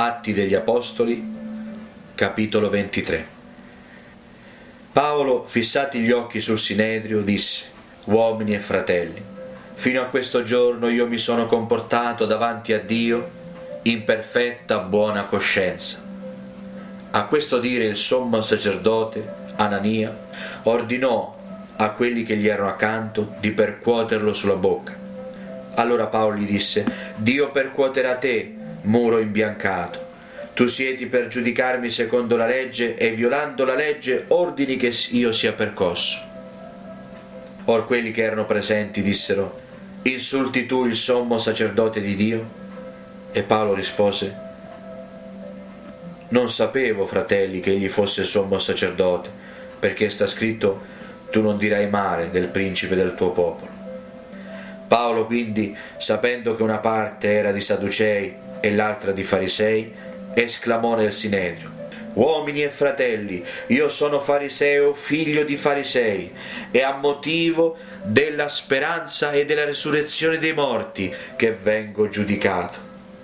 Atti degli Apostoli, capitolo 23. Paolo, fissati gli occhi sul Sinedrio, disse: «Uomini e fratelli, fino a questo giorno io mi sono comportato davanti a Dio in perfetta buona coscienza». A questo dire il sommo sacerdote, Anania, ordinò a quelli che gli erano accanto di percuoterlo sulla bocca. Allora Paolo gli disse: «Dio percuoterà te, muro imbiancato. Tu siedi per giudicarmi secondo la legge e, violando la legge, ordini che io sia percosso». Or quelli che erano presenti dissero: «Insulti tu il sommo sacerdote di Dio?» E Paolo rispose: «Non sapevo, fratelli, che egli fosse sommo sacerdote, perché sta scritto: tu non dirai male del principe del tuo popolo». Paolo quindi, sapendo che una parte era di Sadducei e l'altra di Farisei, esclamò nel Sinedrio: «Uomini e fratelli, io sono fariseo, figlio di farisei, e a motivo della speranza e della resurrezione dei morti che vengo giudicato».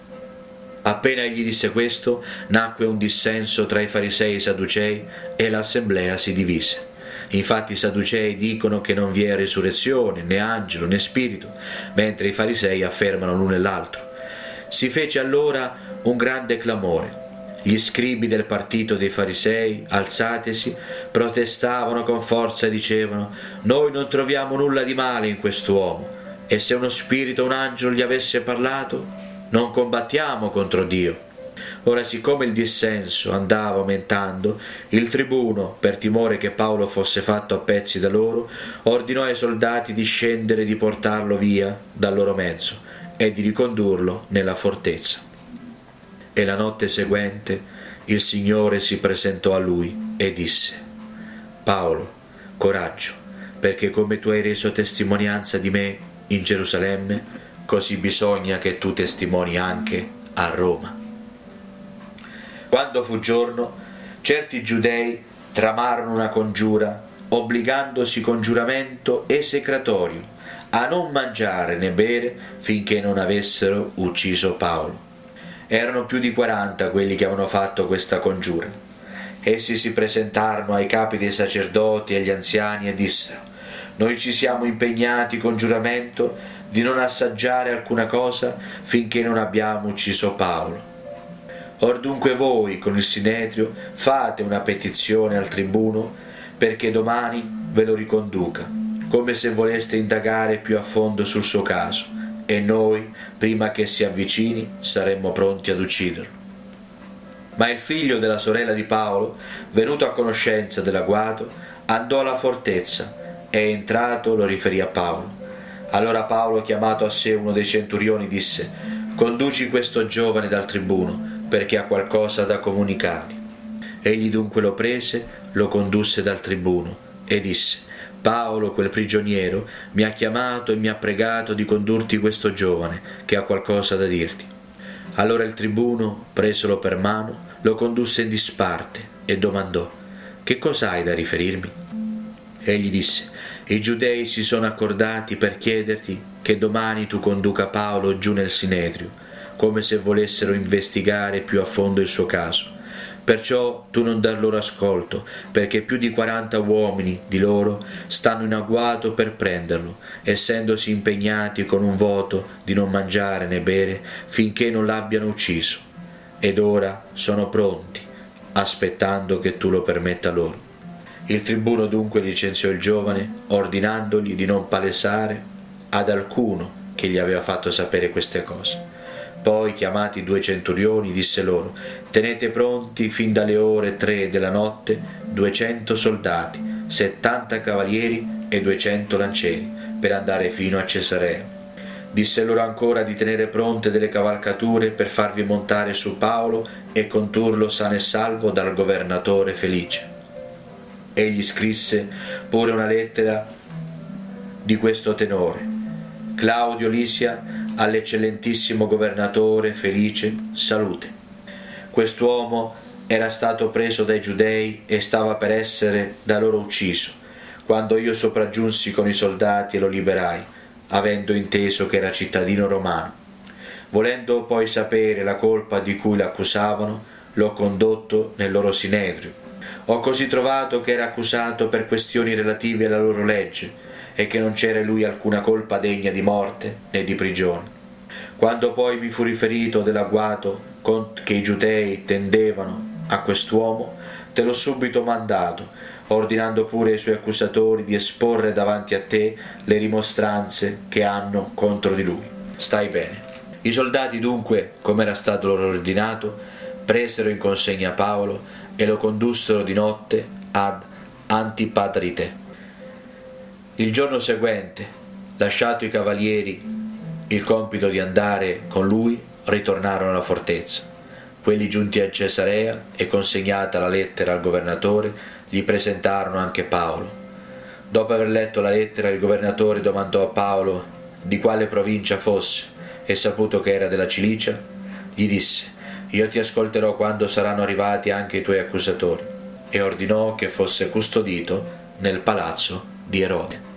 Appena egli disse questo, nacque un dissenso tra i farisei e i sadducei e l'assemblea si divise. Infatti i sadducei dicono che non vi è risurrezione, né angelo, né spirito, mentre i farisei affermano l'uno e l'altro. Si fece allora un grande clamore. Gli scribi del partito dei farisei, alzatisi, protestavano con forza e dicevano: «Noi non troviamo nulla di male in quest'uomo, e se uno spirito o un angelo gli avesse parlato, non combattiamo contro Dio». Ora, siccome il dissenso andava aumentando, il tribuno, per timore che Paolo fosse fatto a pezzi da loro, ordinò ai soldati di scendere e di portarlo via dal loro mezzo e di ricondurlo nella fortezza. E la notte seguente il Signore si presentò a lui e disse: «Paolo, coraggio, perché come tu hai reso testimonianza di me in Gerusalemme, così bisogna che tu testimoni anche a Roma». Quando fu giorno, certi giudei tramarono una congiura, obbligandosi con giuramento esecratorio a non mangiare né bere finché non avessero ucciso Paolo. Erano più di 40 quelli che avevano fatto questa congiura. Essi si presentarono ai capi dei sacerdoti e agli anziani e dissero: «Noi ci siamo impegnati con giuramento di non assaggiare alcuna cosa finché non abbiamo ucciso Paolo. Or dunque voi, con il Sinedrio, fate una petizione al tribuno perché domani ve lo riconduca, come se voleste indagare più a fondo sul suo caso, e noi, prima che si avvicini, saremmo pronti ad ucciderlo». Ma il figlio della sorella di Paolo, venuto a conoscenza dell'agguato, andò alla fortezza e, entrato, lo riferì a Paolo. Allora Paolo, chiamato a sé uno dei centurioni, disse: «Conduci questo giovane dal tribuno, perché ha qualcosa da comunicargli». Egli dunque lo prese, lo condusse dal tribuno e disse: «Paolo, quel prigioniero, mi ha chiamato e mi ha pregato di condurti questo giovane, che ha qualcosa da dirti». Allora il tribuno, presolo per mano, lo condusse in disparte e domandò: «Che cosa hai da riferirmi?» Egli disse: «I giudei si sono accordati per chiederti che domani tu conduca Paolo giù nel Sinedrio, come se volessero investigare più a fondo il suo caso. Perciò tu non dar loro ascolto, perché più di 40 uomini di loro stanno in agguato per prenderlo, essendosi impegnati con un voto di non mangiare né bere finché non l'abbiano ucciso. Ed ora sono pronti, aspettando che tu lo permetta loro». Il tribuno dunque licenziò il giovane, ordinandogli di non palesare ad alcuno che gli aveva fatto sapere queste cose. Poi, chiamati 2 centurioni, disse loro: «Tenete pronti fin dalle ore 3 della notte 200 soldati, 70 cavalieri e 200 lancieri, per andare fino a Cesarea». Disse loro ancora di tenere pronte delle cavalcature per farvi montare su Paolo e condurlo sano e salvo dal governatore Felice. Egli scrisse pure una lettera di questo tenore: «Claudio Lisia, all'eccellentissimo governatore Felice, salute. Quest'uomo era stato preso dai giudei e stava per essere da loro ucciso, quando io sopraggiunsi con i soldati e lo liberai, avendo inteso che era cittadino romano. Volendo poi sapere la colpa di cui l'accusavano, l'ho condotto nel loro sinedrio. Ho così trovato che era accusato per questioni relative alla loro legge e che non c'era in lui alcuna colpa degna di morte né di prigione. Quando poi mi fu riferito dell'agguato che i giudei tendevano a quest'uomo, te l'ho subito mandato, ordinando pure ai suoi accusatori di esporre davanti a te le rimostranze che hanno contro di lui. Stai bene. I soldati dunque, come era stato loro ordinato, presero in consegna Paolo e lo condussero di notte ad Antipatrite. Il giorno seguente, lasciato i cavalieri il compito di andare con lui, ritornarono alla fortezza. Quelli giunti a Cesarea e consegnata la lettera al governatore, gli presentarono anche Paolo. Dopo aver letto la lettera, il governatore domandò a Paolo di quale provincia fosse, e saputo che era della Cilicia, gli disse: «Io ti ascolterò quando saranno arrivati anche i tuoi accusatori», e ordinò che fosse custodito nel palazzo di Erode.